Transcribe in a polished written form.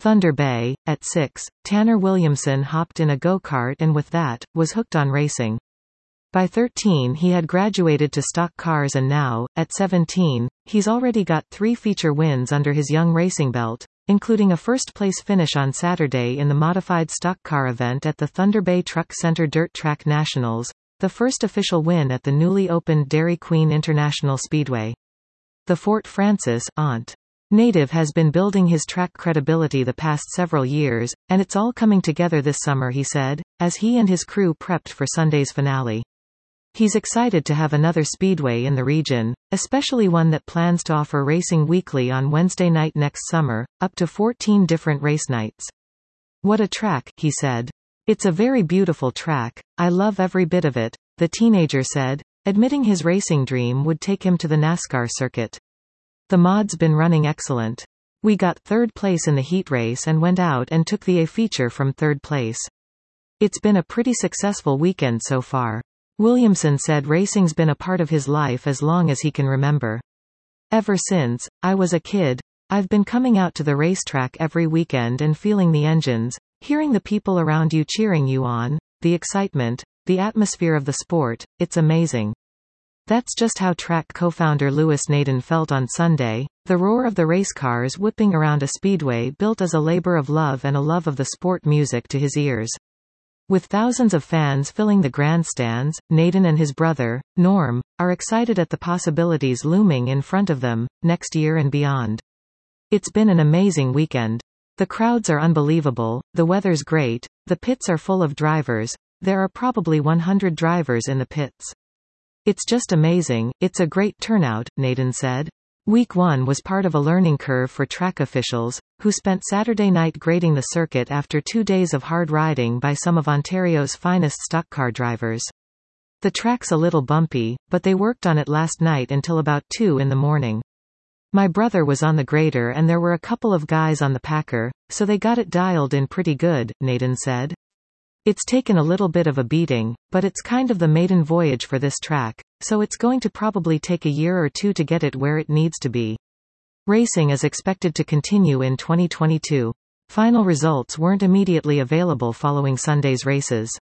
Thunder Bay. At 6, Tanner Williamson hopped in a go-kart and with that, was hooked on racing. By 13 he had graduated to stock cars and now, at 17, he's already got 3 feature wins under his young racing belt, including a first-place finish on Saturday in the modified stock car event at the Thunder Bay Truck Center Dirt Track Nationals, the first official win at the newly opened Dairy Queen International Speedway. The Fort Francis, Ont. native has been building his track credibility the past several years, and it's all coming together this summer, he said, as he and his crew prepped for Sunday's finale. He's excited to have another speedway in the region, especially one that plans to offer racing weekly on Wednesday night next summer, up to 14 different race nights. What a track, he said. It's a very beautiful track, I love every bit of it, the teenager said, admitting his racing dream would take him to the NASCAR circuit. The mod's been running excellent. We got 3rd place in the heat race and went out and took the A feature from 3rd place. It's been a pretty successful weekend so far. Williamson said racing's been a part of his life as long as he can remember. Ever since I was a kid, I've been coming out to the racetrack every weekend and feeling the engines, hearing the people around you cheering you on, the excitement, the atmosphere of the sport, it's amazing. That's just how track co-founder Louis Naden felt on Sunday, the roar of the race cars whipping around a speedway built as a labor of love and a love of the sport music to his ears. With thousands of fans filling the grandstands, Naden and his brother, Norm, are excited at the possibilities looming in front of them, next year and beyond. It's been an amazing weekend. The crowds are unbelievable, the weather's great, the pits are full of drivers, there are probably 100 drivers in the pits. It's just amazing, it's a great turnout, Naden said. Week 1 was part of a learning curve for track officials, who spent Saturday night grading the circuit after 2 days of hard riding by some of Ontario's finest stock car drivers. The track's a little bumpy, but they worked on it last night until about 2 in the morning. My brother was on the grader and there were a couple of guys on the packer, so they got it dialed in pretty good, Naden said. It's taken a little bit of a beating, but it's kind of the maiden voyage for this track, so it's going to probably take a year or 2 to get it where it needs to be. Racing is expected to continue in 2022. Final results weren't immediately available following Sunday's races.